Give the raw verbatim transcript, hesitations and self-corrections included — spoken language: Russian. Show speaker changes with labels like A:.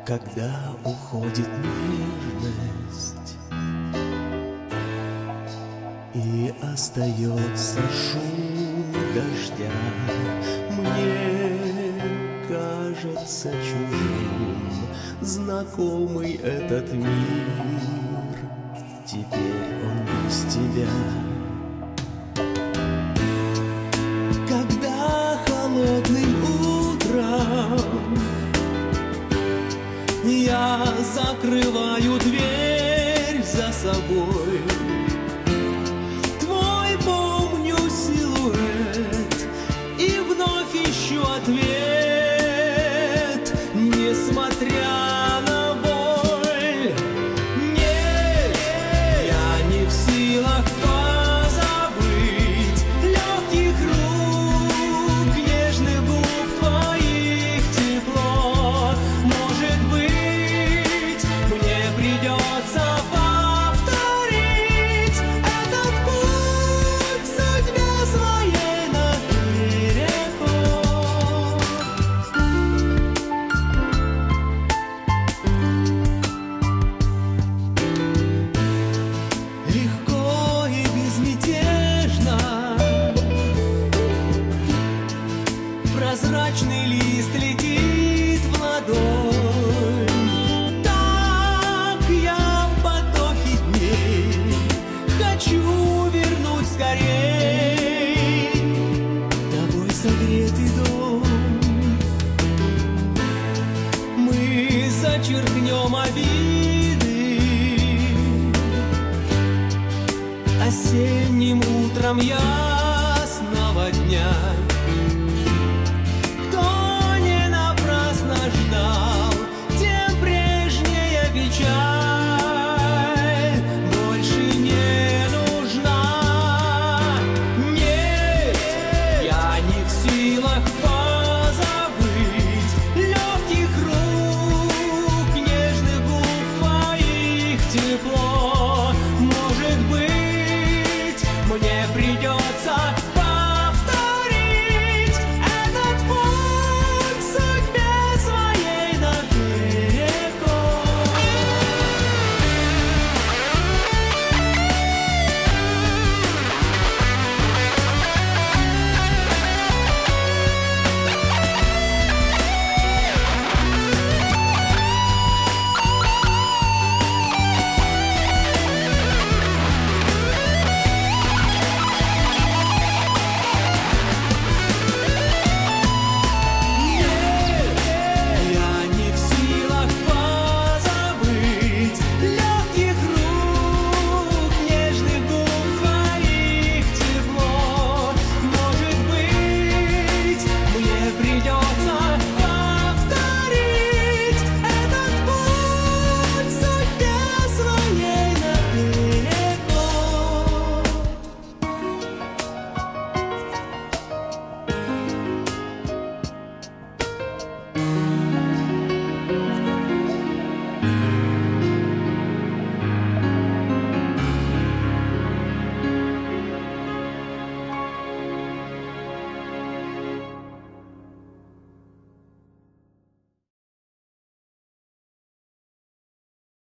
A: Когда уходит нежность и остается шум дождя, мне кажется чужим знакомый этот мир. Теперь он без тебя. Когда холодным утром я закрываю дверь за собой, твой помню силуэт и вновь ищу ответ, несмотря на боль. Нет, я не в силах позабыть легких рук, нежных губ твоих тепло. Может быть, мне придется повторить этот путь судьбе своей наперекор. Легко и безмятежно прозрачный лист летит в ладонь. Так я в потоке дней хочу вернуть скорей тобой согретый дом. Мы зачеркнем обиды осенним утром ясного дня. Кто не напрасно ждал, тем прежняя печаль.